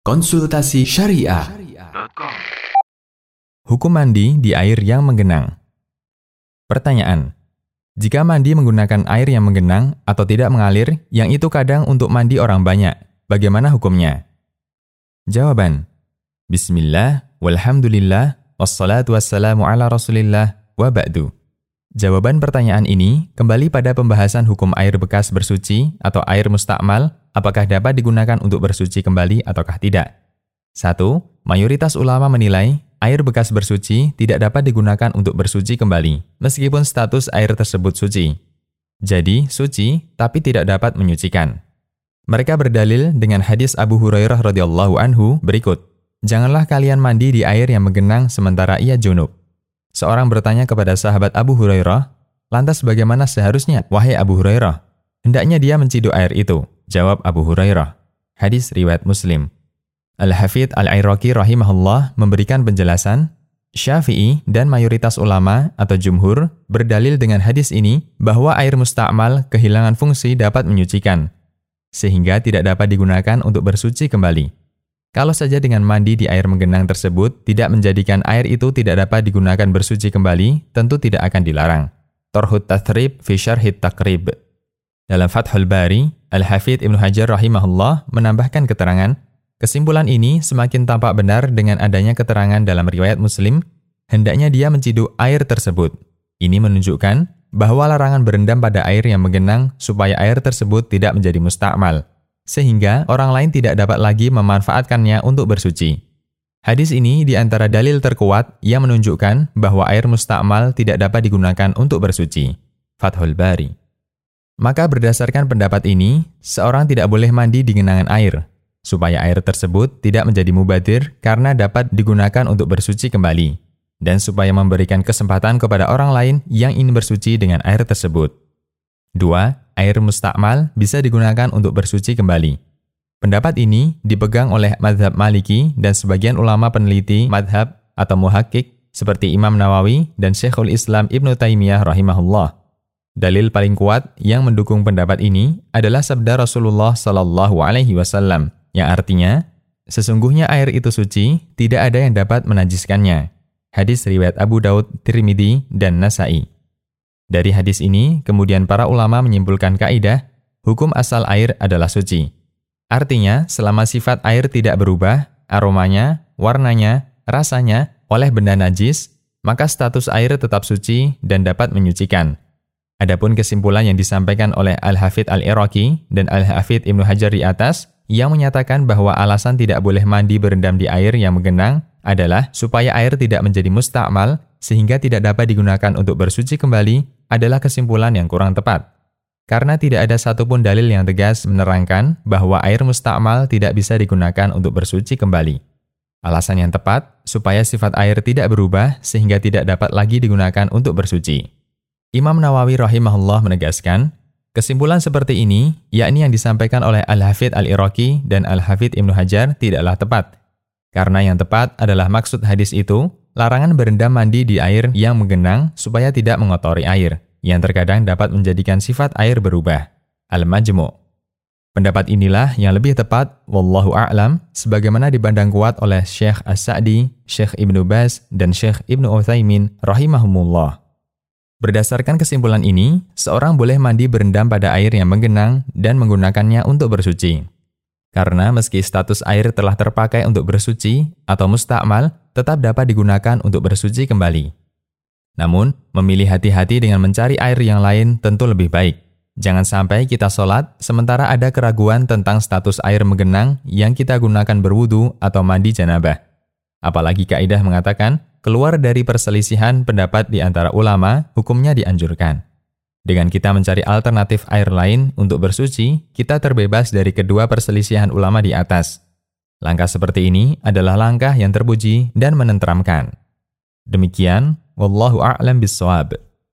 Konsultasi Syariah. Hukum mandi di air yang menggenang. Pertanyaan: jika mandi menggunakan air yang menggenang atau tidak mengalir, yang itu kadang untuk mandi orang banyak, bagaimana hukumnya? Jawaban: Bismillah, walhamdulillah, wassalatu wassalamu ala rasulillah, wa ba'du. Jawaban pertanyaan ini kembali pada pembahasan hukum air bekas bersuci atau air mustakmal, apakah dapat digunakan untuk bersuci kembali ataukah tidak. 1. Mayoritas ulama menilai air bekas bersuci tidak dapat digunakan untuk bersuci kembali, meskipun status air tersebut suci. Jadi, suci, tapi tidak dapat menyucikan. Mereka berdalil dengan hadis Abu Hurairah radhiyallahu anhu berikut: janganlah kalian mandi di air yang menggenang sementara ia junub. Seorang bertanya kepada sahabat Abu Hurairah, lantas bagaimana seharusnya, wahai Abu Hurairah? Hendaknya dia menciduk air itu, jawab Abu Hurairah. Hadis riwayat Muslim. Al-Hafidz Al-Iraqi rahimahullah memberikan penjelasan, Syafi'i dan mayoritas ulama atau jumhur berdalil dengan hadis ini bahwa air mustakmal kehilangan fungsi dapat menyucikan, sehingga tidak dapat digunakan untuk bersuci kembali. Kalau saja dengan mandi di air menggenang tersebut tidak menjadikan air itu tidak dapat digunakan bersuci kembali, tentu tidak akan dilarang. Tarhut Tathrib fi Syarhit Taqrib. Dalam Fathul Bari, Al-Hafidz Ibnu Hajar rahimahullah menambahkan keterangan, kesimpulan ini semakin tampak benar dengan adanya keterangan dalam riwayat Muslim, hendaknya dia menciduk air tersebut. Ini menunjukkan bahwa larangan berendam pada air yang menggenang supaya air tersebut tidak menjadi mustakmal, sehingga orang lain tidak dapat lagi memanfaatkannya untuk bersuci. Hadis ini di antara dalil terkuat yang menunjukkan bahwa air mustakmal tidak dapat digunakan untuk bersuci. Fathul Bari. Maka berdasarkan pendapat ini, seorang tidak boleh mandi di genangan air, supaya air tersebut tidak menjadi mubadir karena dapat digunakan untuk bersuci kembali, dan supaya memberikan kesempatan kepada orang lain yang ingin bersuci dengan air tersebut. 2. Air mustakmal bisa digunakan untuk bersuci kembali. Pendapat ini dipegang oleh mazhab Maliki dan sebagian ulama peneliti mazhab atau muhakkik seperti Imam Nawawi dan Syekhul Islam Ibnu Taimiyah rahimahullah. Dalil paling kuat yang mendukung pendapat ini adalah sabda Rasulullah sallallahu alaihi wasallam yang artinya, sesungguhnya air itu suci, tidak ada yang dapat menajiskannya. Hadis riwayat Abu Daud, Tirmidzi, dan Nasa'i. Dari hadis ini, kemudian para ulama menyimpulkan kaidah, hukum asal air adalah suci. Artinya, selama sifat air tidak berubah, aromanya, warnanya, rasanya, oleh benda najis, maka status air tetap suci dan dapat menyucikan. Adapun kesimpulan yang disampaikan oleh Al-Hafidz Al-Iraqi dan Al-Hafidz Ibnu Hajar di atas, yang menyatakan bahwa alasan tidak boleh mandi berendam di air yang menggenang adalah supaya air tidak menjadi mustakmal sehingga tidak dapat digunakan untuk bersuci kembali, adalah kesimpulan yang kurang tepat. Karena tidak ada satupun dalil yang tegas menerangkan bahwa air mustakmal tidak bisa digunakan untuk bersuci kembali. Alasan yang tepat supaya sifat air tidak berubah sehingga tidak dapat lagi digunakan untuk bersuci. Imam Nawawi rahimahullah menegaskan, kesimpulan seperti ini, yakni yang disampaikan oleh Al-Hafidz Al-Iraqi dan Al-Hafidz Ibnu Hajar tidaklah tepat. Karena yang tepat adalah maksud hadis itu, larangan berendam mandi di air yang menggenang supaya tidak mengotori air, yang terkadang dapat menjadikan sifat air berubah. Al-Majmu'. Pendapat inilah yang lebih tepat, wallahu a'lam, sebagaimana dipandang kuat oleh Syekh As-Sa'di, Syekh Ibnu Baz, dan Syekh Ibnu Utsaimin rahimahumullah. Berdasarkan kesimpulan ini, seorang boleh mandi berendam pada air yang menggenang dan menggunakannya untuk bersuci. Karena meski status air telah terpakai untuk bersuci atau mustakmal, tetap dapat digunakan untuk bersuci kembali. Namun, memilih hati-hati dengan mencari air yang lain tentu lebih baik. Jangan sampai kita sholat sementara ada keraguan tentang status air menggenang yang kita gunakan berwudu atau mandi janabah. Apalagi kaidah mengatakan, keluar dari perselisihan pendapat di antara ulama, hukumnya dianjurkan. Dengan kita mencari alternatif air lain untuk bersuci, kita terbebas dari kedua perselisihan ulama di atas. Langkah seperti ini adalah langkah yang terpuji dan menenteramkan. Demikian, wallahu a'lam bishawab.